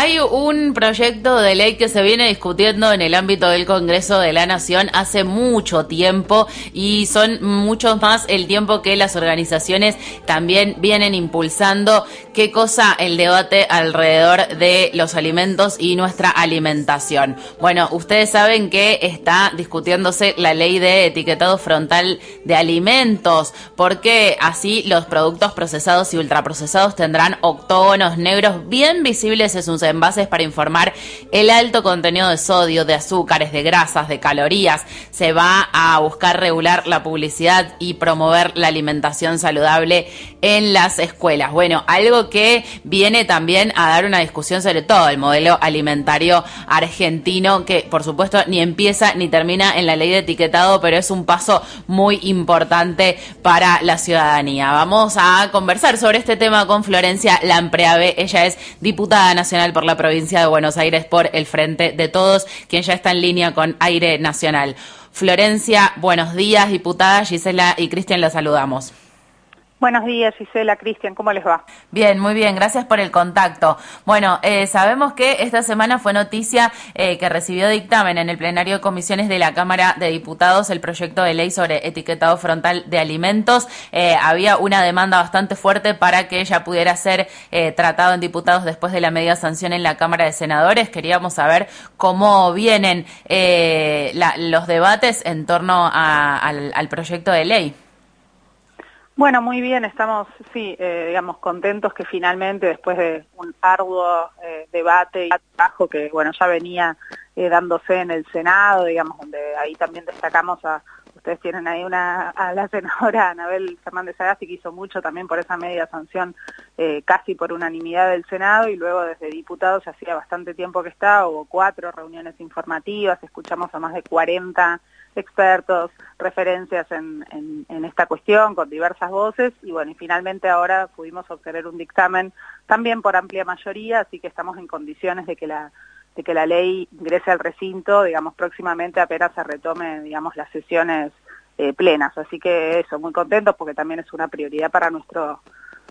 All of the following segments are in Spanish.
Hay un proyecto de ley que se viene discutiendo en el ámbito del Congreso de la Nación hace mucho tiempo y son muchos más el tiempo que las organizaciones también vienen impulsando. ¿Qué cosa? El debate alrededor de los alimentos y nuestra alimentación. Bueno, ustedes saben que está discutiéndose la ley de etiquetado frontal de alimentos, porque así los productos procesados y ultraprocesados tendrán octógonos negros bien visibles en sus envases para informar el alto contenido de sodio, de azúcares, de grasas, de calorías. Se va a buscar regular la publicidad y promover la alimentación saludable en las escuelas. Bueno, algo que viene también a dar una discusión sobre todo el modelo alimentario argentino, que por supuesto ni empieza ni termina en la ley de etiquetado, pero es un paso muy importante para la ciudadanía. Vamos a conversar sobre este tema con Florencia Lampreave. Ella es diputada nacional por la provincia de Buenos Aires por el Frente de Todos, quien ya está en línea con Aire Nacional. Florencia, buenos días, diputada. Gisela y Cristian, la saludamos. Buenos días, Gisela, Cristian, ¿cómo les va? Bien, muy bien, gracias por el contacto. Bueno, sabemos que esta semana fue noticia que recibió dictamen en el plenario de comisiones de la Cámara de Diputados el proyecto de ley sobre etiquetado frontal de alimentos. Había una demanda bastante fuerte para que ella pudiera ser tratado en diputados después de la media sanción en la Cámara de Senadores. Queríamos saber cómo vienen los debates en torno al proyecto de ley. Bueno, muy bien, estamos, digamos, contentos que finalmente, después de un arduo debate y trabajo que, bueno, ya venía dándose en el Senado, digamos, donde ahí también destacamos ustedes tienen ahí a la senadora Anabel Fernández Agassi, que hizo mucho también por esa media sanción, casi por unanimidad del Senado, y luego desde diputados hacía bastante tiempo que hubo 4 reuniones informativas, escuchamos a más de 40 expertos, referencias en esta cuestión con diversas voces y bueno, y finalmente ahora pudimos obtener un dictamen también por amplia mayoría, así que estamos en condiciones de que la ley ingrese al recinto, digamos, próximamente apenas se retome, digamos, las sesiones plenas, así que eso, muy contentos porque también es una prioridad para nuestro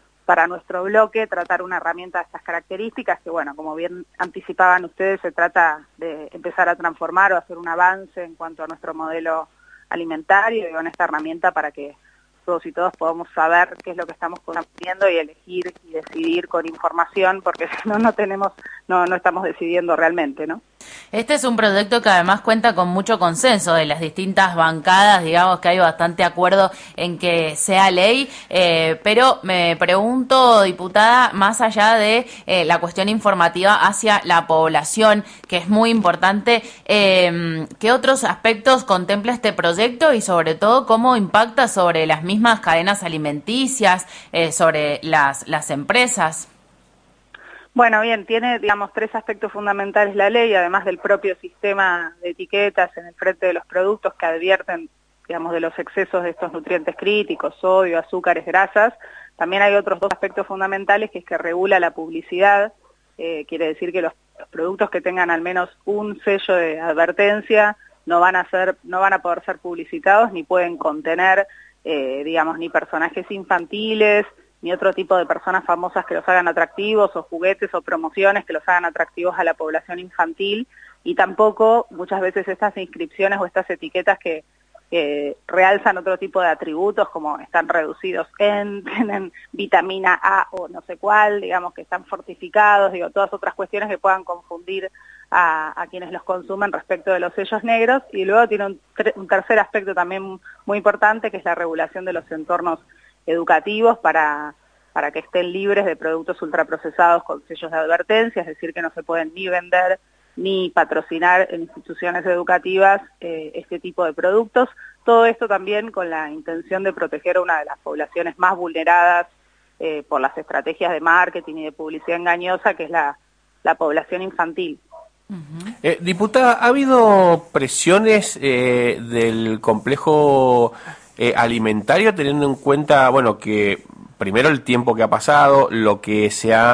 bloque, tratar una herramienta de estas características, que bueno, como bien anticipaban ustedes, se trata de empezar a transformar o hacer un avance en cuanto a nuestro modelo alimentario y con esta herramienta para que todos y todas podamos saber qué es lo que estamos consumiendo y elegir y decidir con información, porque si no, no estamos decidiendo realmente, ¿no? Este es un proyecto que además cuenta con mucho consenso de las distintas bancadas, digamos que hay bastante acuerdo en que sea ley, pero me pregunto, diputada, más allá de la cuestión informativa hacia la población, que es muy importante, ¿qué otros aspectos contempla este proyecto y sobre todo cómo impacta sobre las mismas cadenas alimenticias, sobre las empresas? Bueno, bien, tiene, digamos, 3 aspectos fundamentales la ley, además del propio sistema de etiquetas en el frente de los productos que advierten, digamos, de los excesos de estos nutrientes críticos, sodio, azúcares, grasas. También hay otros 2 aspectos fundamentales, que es que regula la publicidad, quiere decir que los productos que tengan al menos un sello de advertencia no van a poder ser publicitados ni pueden contener, digamos, ni personajes infantiles, ni otro tipo de personas famosas que los hagan atractivos, o juguetes o promociones que los hagan atractivos a la población infantil, y tampoco muchas veces estas inscripciones o estas etiquetas que realzan otro tipo de atributos, como están reducidos tienen vitamina A o no sé cuál, digamos que están fortificados, todas otras cuestiones que puedan confundir a quienes los consumen respecto de los sellos negros. Y luego tiene un tercer aspecto también muy importante, que es la regulación de los entornos educativos para que estén libres de productos ultraprocesados con sellos de advertencia, es decir, que no se pueden ni vender ni patrocinar en instituciones educativas este tipo de productos. Todo esto también con la intención de proteger a una de las poblaciones más vulneradas por las estrategias de marketing y de publicidad engañosa, que es la población infantil. Diputada, ¿ha habido presiones del complejo alimentario, teniendo en cuenta, bueno, que primero el tiempo que ha pasado, lo que se ha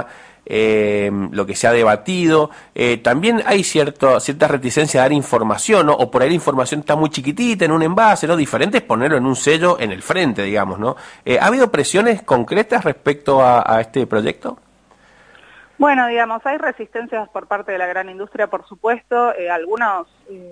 debatido, también hay cierta reticencia a dar información, ¿no? O por ahí la información está muy chiquitita en un envase, ¿no? Diferente es ponerlo en un sello en el frente, digamos, ¿no? ¿Ha habido presiones concretas respecto a este proyecto? Bueno, digamos, hay resistencias por parte de la gran industria, por supuesto. Algunos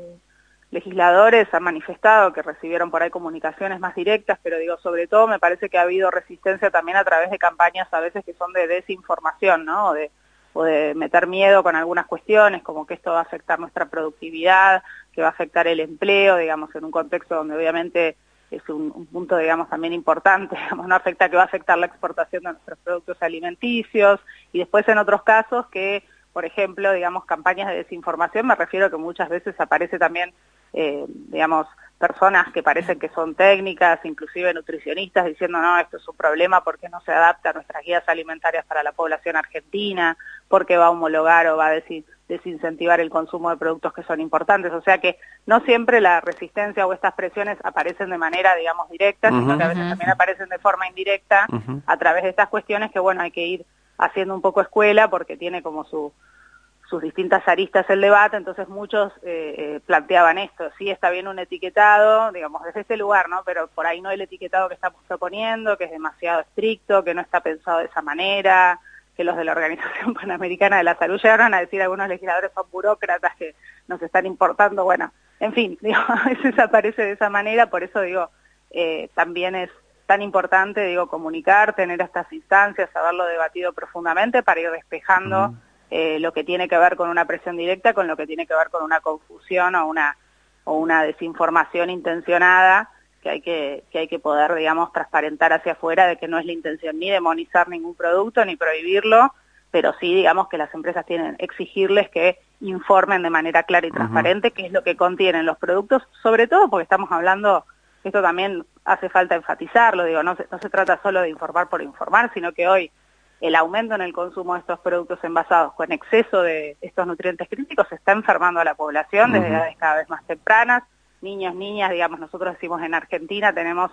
legisladores han manifestado que recibieron por ahí comunicaciones más directas, pero digo, sobre todo me parece que ha habido resistencia también a través de campañas a veces que son de desinformación, ¿no? O de meter miedo con algunas cuestiones, como que esto va a afectar nuestra productividad, que va a afectar el empleo, digamos, en un contexto donde obviamente es un punto, digamos, también importante, digamos, no afecta, que va a afectar la exportación de nuestros productos alimenticios, y después en otros casos que, por ejemplo, digamos, campañas de desinformación, me refiero a que muchas veces aparece también, digamos, personas que parecen que son técnicas, inclusive nutricionistas, diciendo, no, esto es un problema porque no se adapta a nuestras guías alimentarias para la población argentina, porque va a homologar o va a desincentivar el consumo de productos que son importantes. O sea que no siempre la resistencia o estas presiones aparecen de manera, digamos, directa, sino que a veces también aparecen de forma indirecta a través de estas cuestiones que, bueno, hay que ir haciendo un poco escuela porque tiene como sus distintas aristas el debate. Entonces muchos planteaban esto, sí está bien un etiquetado, digamos, desde ese lugar, ¿no? Pero por ahí no el etiquetado que estamos proponiendo, que es demasiado estricto, que no está pensado de esa manera, que los de la Organización Panamericana de la Salud llegaron a decir algunos legisladores son burócratas que nos están importando, bueno, en fin, digo, a veces aparece de esa manera, por eso digo, también es tan importante, digo, comunicar, tener estas instancias, haberlo debatido profundamente para ir despejando lo que tiene que ver con una presión directa, con lo que tiene que ver con una confusión o una desinformación intencionada que hay que poder, digamos, transparentar hacia afuera de que no es la intención ni demonizar ningún producto ni prohibirlo, pero sí, digamos, que las empresas tienen exigirles que informen de manera clara y transparente qué es lo que contienen los productos, sobre todo porque estamos hablando, esto también hace falta enfatizarlo, digo, no se trata solo de informar por informar, sino que hoy el aumento en el consumo de estos productos envasados con exceso de estos nutrientes críticos está enfermando a la población desde edades cada vez más tempranas, niños, niñas, digamos, nosotros decimos en Argentina tenemos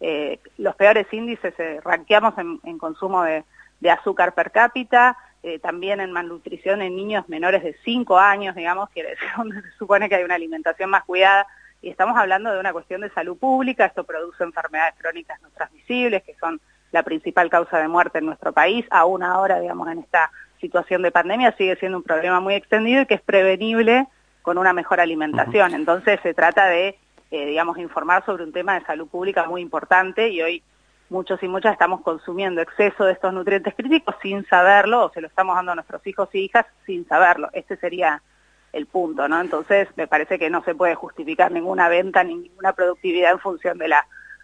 los peores índices, ranqueamos en consumo de azúcar per cápita, también en malnutrición en niños menores de 5 años, digamos, quiere decir donde se supone que hay una alimentación más cuidada, y estamos hablando de una cuestión de salud pública. Esto produce enfermedades crónicas no transmisibles, que son la principal causa de muerte en nuestro país, aún ahora, digamos, en esta situación de pandemia sigue siendo un problema muy extendido y que es prevenible con una mejor alimentación. Entonces se trata de, digamos, informar sobre un tema de salud pública muy importante, y hoy muchos y muchas estamos consumiendo exceso de estos nutrientes críticos sin saberlo, o se lo estamos dando a nuestros hijos y hijas sin saberlo. Este sería el punto, ¿no? Entonces me parece que no se puede justificar ninguna venta ni ninguna productividad en función de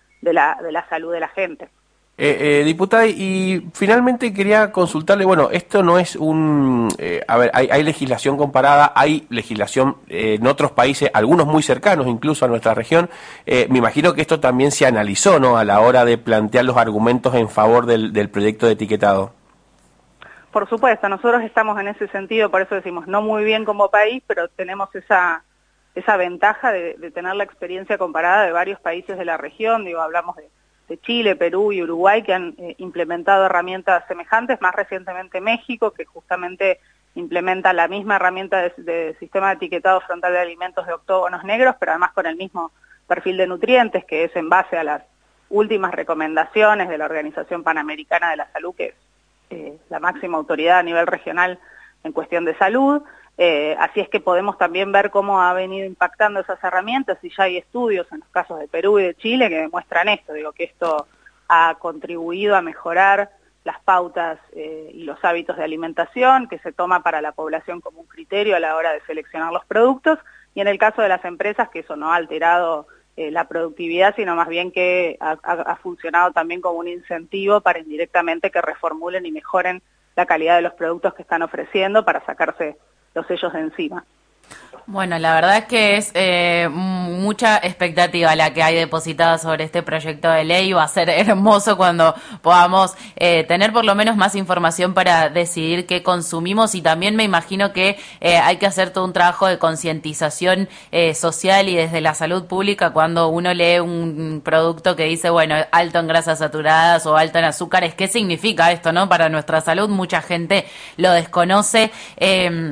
la salud de la gente. Diputada, y finalmente quería consultarle, bueno, esto no es a ver, hay legislación comparada, hay legislación en otros países, algunos muy cercanos incluso a nuestra región. Me imagino que esto también se analizó, ¿no?, a la hora de plantear los argumentos en favor del proyecto de etiquetado. Por supuesto, nosotros estamos en ese sentido, por eso decimos no muy bien como país, pero tenemos esa ventaja de tener la experiencia comparada de varios países de la región. Digo, hablamos de Chile, Perú y Uruguay, que han implementado herramientas semejantes, más recientemente México, que justamente implementa la misma herramienta de sistema de etiquetado frontal de alimentos de octógonos negros, pero además con el mismo perfil de nutrientes, que es en base a las últimas recomendaciones de la Organización Panamericana de la Salud, que es la máxima autoridad a nivel regional en cuestión de salud. Así es que podemos también ver cómo ha venido impactando esas herramientas, y ya hay estudios en los casos de Perú y de Chile que demuestran esto, digo, que esto ha contribuido a mejorar las pautas y los hábitos de alimentación que se toma para la población como un criterio a la hora de seleccionar los productos, y en el caso de las empresas, que eso no ha alterado la productividad, sino más bien que ha funcionado también como un incentivo para indirectamente que reformulen y mejoren la calidad de los productos que están ofreciendo para sacarse los sellos de encima. Bueno, la verdad es que es mucha expectativa la que hay depositada sobre este proyecto de ley. Va a ser hermoso cuando podamos tener por lo menos más información para decidir qué consumimos, y también me imagino que hay que hacer todo un trabajo de concientización social y desde la salud pública cuando uno lee un producto que dice, bueno, alto en grasas saturadas o alto en azúcares. ¿Qué significa esto, no? Para nuestra salud mucha gente lo desconoce.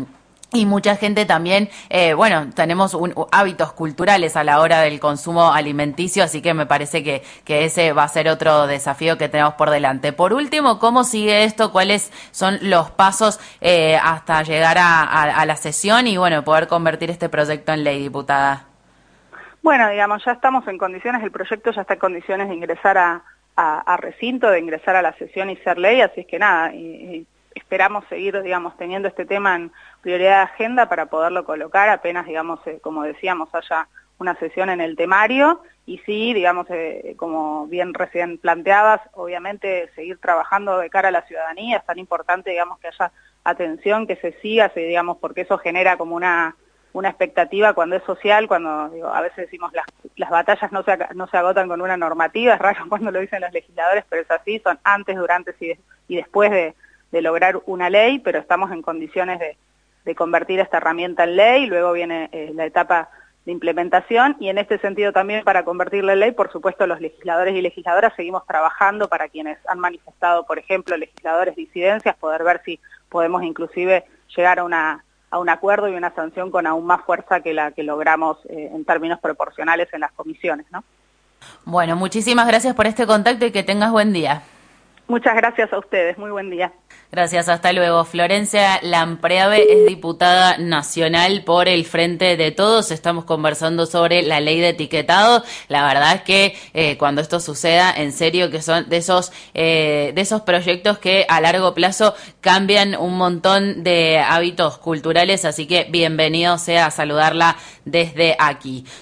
Y mucha gente también, bueno, tenemos hábitos culturales a la hora del consumo alimenticio, así que me parece que ese va a ser otro desafío que tenemos por delante. Por último, ¿cómo sigue esto? ¿Cuáles son los pasos hasta llegar a la sesión y, bueno, poder convertir este proyecto en ley, diputada? Bueno, digamos, ya estamos en condiciones, el proyecto ya está en condiciones de ingresar a recinto, de ingresar a la sesión y ser ley, así es que nada, esperamos seguir, digamos, teniendo este tema en prioridad de agenda para poderlo colocar apenas, digamos, como decíamos, haya una sesión en el temario y sí, digamos, como bien recién planteabas, obviamente seguir trabajando de cara a la ciudadanía, es tan importante, digamos, que haya atención, que se siga, digamos, porque eso genera como una expectativa cuando es social, cuando digo, a veces decimos las batallas no se agotan con una normativa, es raro cuando lo dicen los legisladores, pero es así, son antes, durante y después de lograr una ley, pero estamos en condiciones de convertir esta herramienta en ley, luego viene la etapa de implementación y en este sentido también para convertirla en ley, por supuesto los legisladores y legisladoras seguimos trabajando para quienes han manifestado, por ejemplo, legisladores disidencias, poder ver si podemos inclusive llegar a un acuerdo y una sanción con aún más fuerza que la que logramos en términos proporcionales en las comisiones, ¿no? Bueno, muchísimas gracias por este contacto y que tengas buen día. Muchas gracias a ustedes, muy buen día. Gracias, hasta luego. Florencia Lampreave es diputada nacional por el Frente de Todos. Estamos conversando sobre la ley de etiquetado. La verdad es que cuando esto suceda, en serio que son de esos proyectos que a largo plazo cambian un montón de hábitos culturales, así que bienvenido sea a saludarla desde aquí.